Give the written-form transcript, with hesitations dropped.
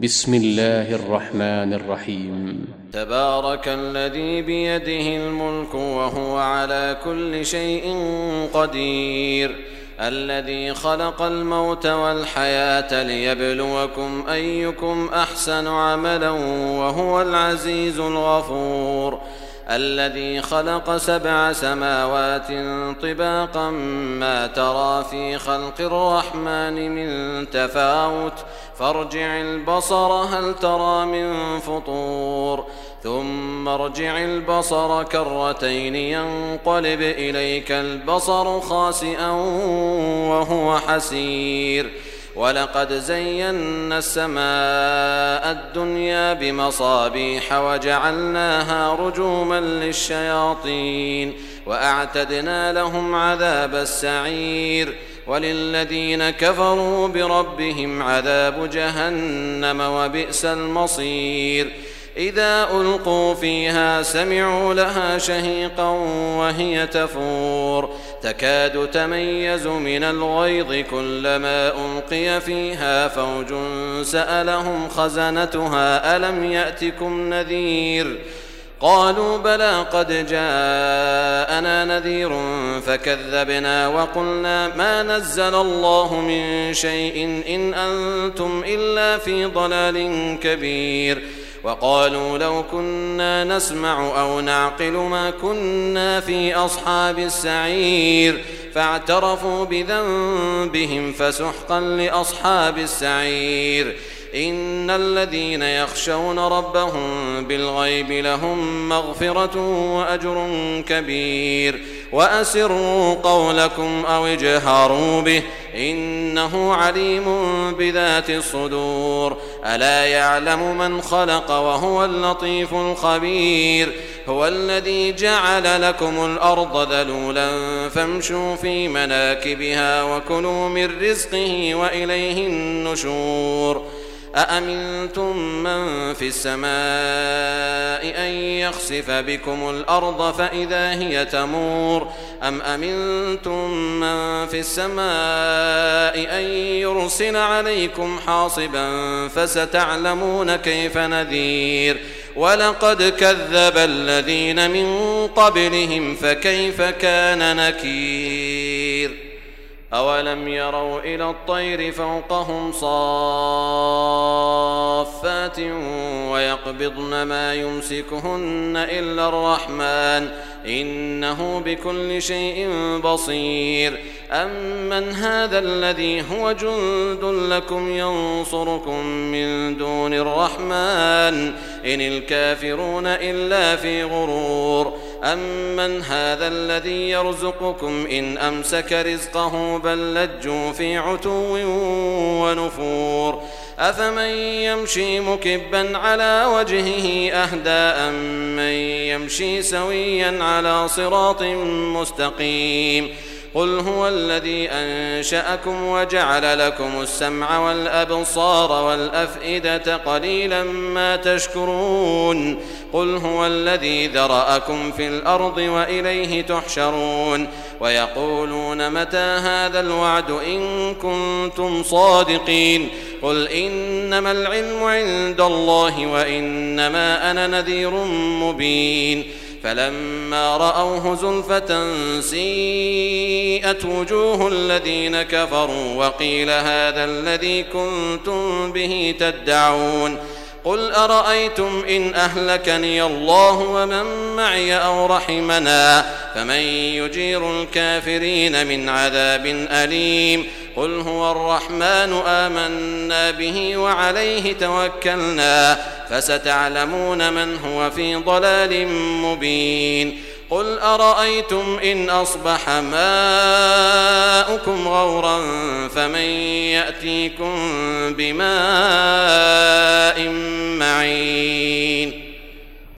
بسم الله الرحمن الرحيم. تبارك الذي بيده الملك وهو على كل شيء قدير، الذي خلق الموت والحياة ليبلوكم أيكم أحسن عملا وهو العزيز الغفور، الذي خلق 7 سماوات طباقا ما ترى في خلق الرحمن من تفاوت فارجع البصر هل ترى من فطور، ثم ارجع البصر كرتين ينقلب إليك البصر خاسئا وهو حسير، ولقد زينا السماء الدنيا بمصابيح وجعلناها رجوما للشياطين وأعتدنا لهم عذاب السعير، وللذين كفروا بربهم عذاب جهنم وبئس المصير. إذا ألقوا فيها سمعوا لها شهيقا وهي تفور تكاد تميز من الغيظ كلما ألقي فيها فوج سألهم خزنتها ألم يأتكم نذير قالوا بلى قد جاءنا نذير فكذبنا وقلنا ما نزل الله من شيء إن أنتم إلا في ضلال كبير، وقالوا لو كنا نسمع أو نعقل ما كنا في أصحاب السعير، فاعترفوا بذنبهم فسحقا لأصحاب السعير. إن الذين يخشون ربهم بالغيب لهم مغفرة وأجر كبير، وأسروا قولكم أو اجهروا به إنه عليم بذات الصدور، ألا يعلم من خلق وهو اللطيف الخبير. هو الذي جعل لكم الأرض ذلولا فامشوا في مناكبها وكلوا من رزقه وإليه النشور. أأمنتم من في السماء أن يخسف بكم الأرض فإذا هي تمور، أم أمنتم من في السماء أن يرسل عليكم حاصبا فستعلمون كيف نذير. ولقد كذب الذين من قبلهم فكيف كان نكير. أولم يروا إلى الطير فوقهم صافات ويقبضن ما يمسكهن إلا الرحمن إنه بكل شيء بصير. أمن هذا الذي هو جند لكم ينصركم من دون الرحمن إن الكافرون إلا في غرور. أمن هذا الذي يرزقكم إن أمسك رزقه بل لجوا في عتو ونفور. أفمن يمشي مكبا على وجهه أهدى أمن يمشي سويا على صراط مستقيم. قل هو الذي أنشأكم وجعل لكم السمع والأبصار والأفئدة قليلا ما تشكرون. قل هو الذي ذرأكم في الأرض وإليه تحشرون. ويقولون متى هذا الوعد إن كنتم صادقين. قل إنما العلم عند الله وإنما أنا نذير مبين. فلما رأوه زلفة سيئت وجوه الذين كفروا وقيل هذا الذي كنتم به تدعون. قل أرأيتم إن أهلكني الله ومن معي أو رحمنا فمن يجير الكافرين من عذاب أليم. قل هو الرحمن آمنا به وعليه توكلنا فستعلمون من هو في ضلال مبين. قل أرأيتم إن أصبح ماؤكم غورا فمن يأتيكم بماء معين.